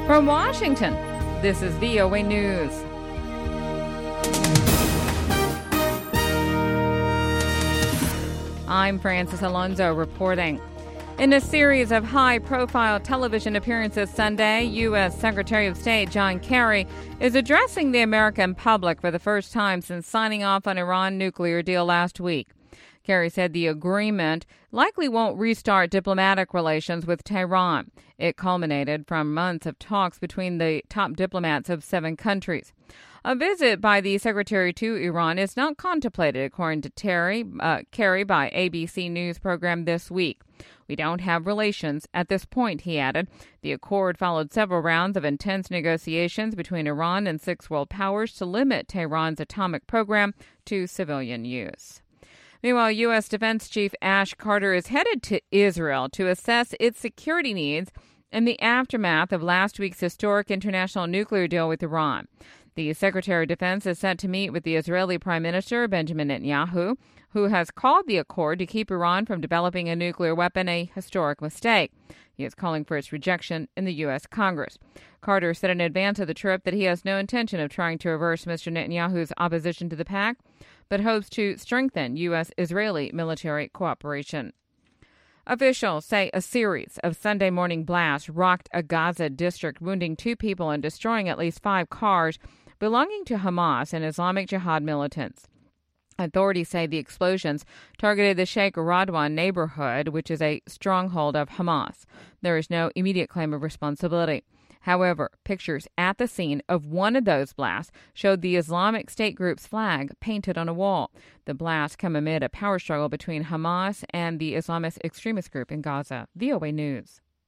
From Washington, this is VOA News. I'm Francis Alonso reporting. In a series of high-profile television appearances Sunday, U.S. Secretary of State John Kerry is addressing the American public for the first time since signing off on Iran nuclear deal last week. Kerry said the agreement likely won't restart diplomatic relations with Tehran. It culminated from months of talks between the top diplomats of 7 countries. A visit by the secretary to Iran is not contemplated, according to Kerry by ABC News program This Week. We don't have relations at this point, he added. The accord followed several rounds of intense negotiations between Iran and 6 world powers to limit Tehran's atomic program to civilian use. Meanwhile, U.S. Defense Chief Ash Carter is headed to Israel to assess its security needs in the aftermath of last week's historic international nuclear deal with Iran. The Secretary of Defense is set to meet with the Israeli Prime Minister Benjamin Netanyahu, who has called the accord to keep Iran from developing a nuclear weapon a historic mistake. He is calling for its rejection in the U.S. Congress. Carter said in advance of the trip that he has no intention of trying to reverse Mr. Netanyahu's opposition to the pact, but hopes to strengthen U.S.-Israeli military cooperation. Officials say a series of Sunday morning blasts rocked a Gaza district, wounding 2 people and destroying at least 5 cars belonging to Hamas and Islamic Jihad militants. Authorities say the explosions targeted the Sheikh Radwan neighborhood, which is a stronghold of Hamas. There is no immediate claim of responsibility. However, pictures at the scene of one of those blasts showed the Islamic State group's flag painted on a wall. The blasts come amid a power struggle between Hamas and the Islamist extremist group in Gaza. VOA News.